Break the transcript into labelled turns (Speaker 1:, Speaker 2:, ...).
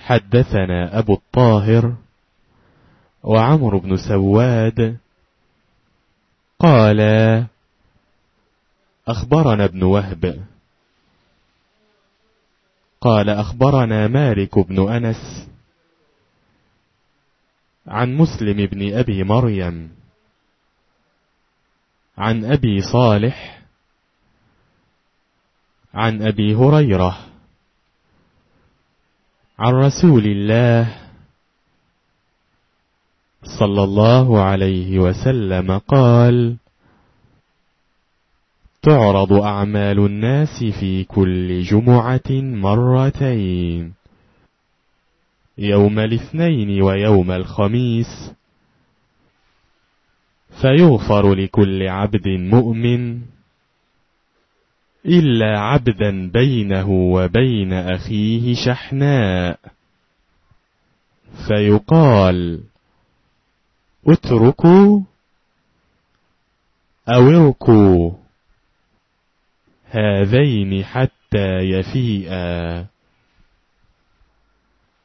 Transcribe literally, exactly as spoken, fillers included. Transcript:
Speaker 1: حدثنا أبو الطاهر وعمرو بن سواد قال أخبرنا ابن وهب قال أخبرنا مالك بن أنس عن مسلم بن أبي مريم عن أبي صالح عن أبي هريرة عن رسول الله صلى الله عليه وسلم قال تعرض أعمال الناس في كل جمعة مرتين يوم الاثنين ويوم الخميس فيغفر لكل عبد مؤمن إلا عبدا بينه وبين أخيه شحناء فيقال اتركوا أو اركوا هذين حتى يفيئا.